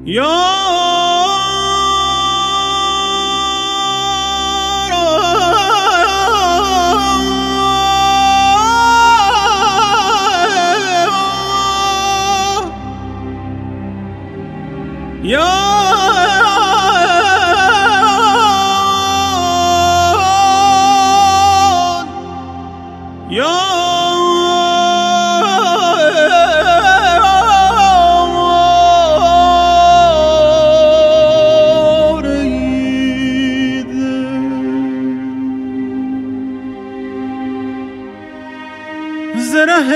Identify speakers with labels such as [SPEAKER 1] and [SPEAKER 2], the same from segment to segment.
[SPEAKER 1] زره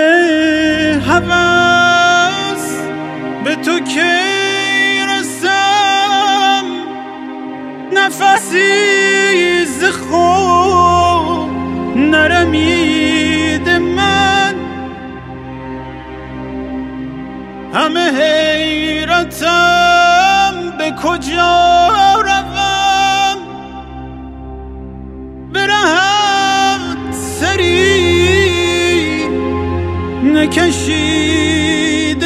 [SPEAKER 1] هوس به تو که رسم، نفسی ز خود نرمید من، همه حیرتم به کجا روم، برهم سری نکشید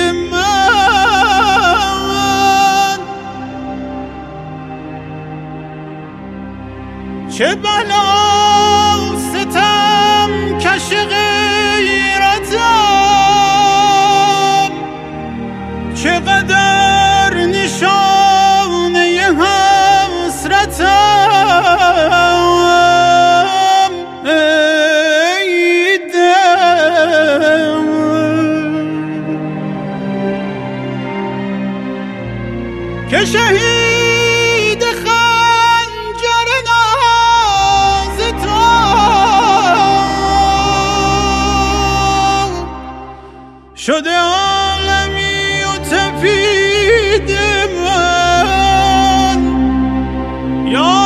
[SPEAKER 1] من، چه بلا ستم کش غیرتم، چقدر نشانه حسرتم، ای دل که شهید خنجر ناز تو شده عالمی و تپید من، یا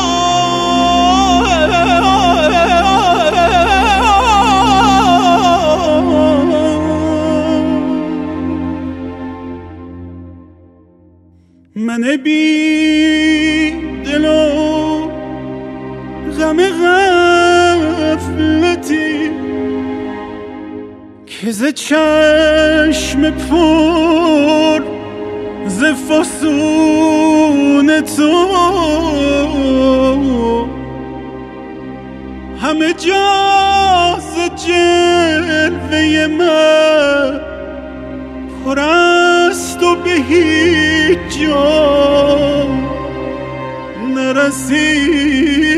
[SPEAKER 1] من بی دل و غم غفلتی که ز چشم پر ز فسون تو همه جا ز جلوه من پر است و به هیچ جا نرسید.